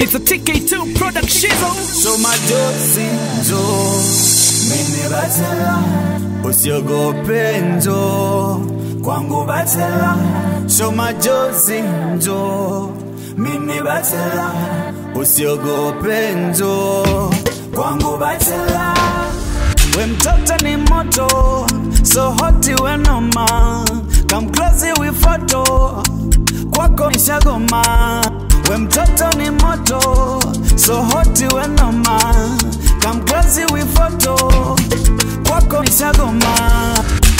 It's a TK2 production. So majozi njo mimi batela usiogope njo kwangu batela. So majozi njo mimi batela usiogope njo kwangu batela. We mtoto ni moto, so hoti we noma. Come close we photo, kwako nishagoma. We mtoto ni moto, so hoti we noma. Come close we photo, kwako nishagoma.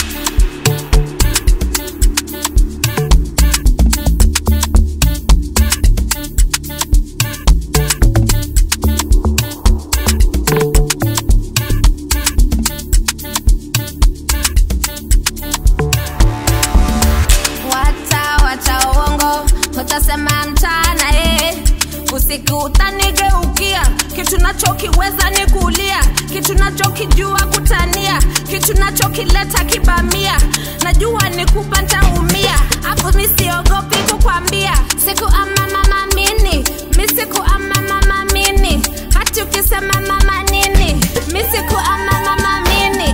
Utasema mchana usiku utanigeukia. Kitu nachokiweza ni kulia, kitu nachokijua kutania, kitu nachokileta kibamia. Najua nikupa nitaumia, hapo mimi siogopi kukwambia. Siku ama mama mini, mimi siku ama mama mini. Hata ukisema mama nini, mimi siku ama mama mini.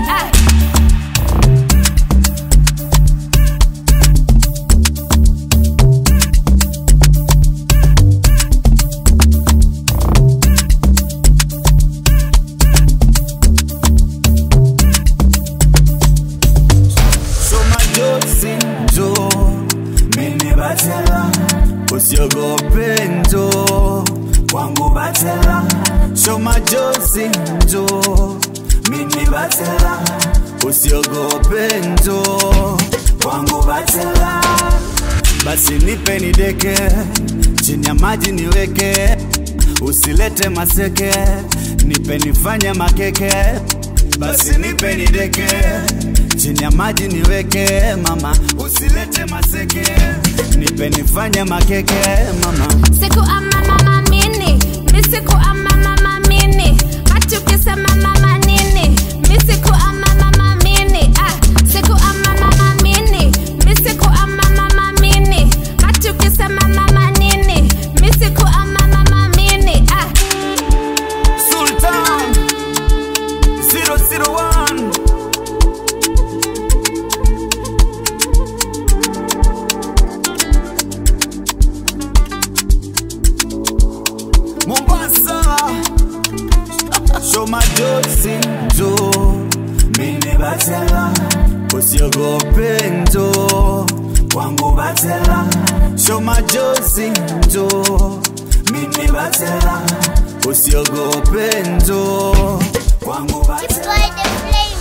Njo mimi batela usiogope njo kwangu batela. So majozi njo mimi batela usiogope njo kwangu batela. Basi nipe nideke chini ya maji niweke, usilete maseke, nipe nifanye makeke. Basi nipe nideke chini ya maji niweke mama, usilete maseke, nipe nifanye makeke mama. Siku ama mama mini, mi siku ama mama mini. Hata ukisema mama nini, mi siku ama mama mini. Siku ama mama mini, mi siku ama mama mini. Hata ukisema mama nini, mi siku ama mama mini. Sultan 001 Mombasa. So majozi njo mimi batela usiogope njo kwangu batela. So majozi njo mimi batela usiogope njo kwangu batela.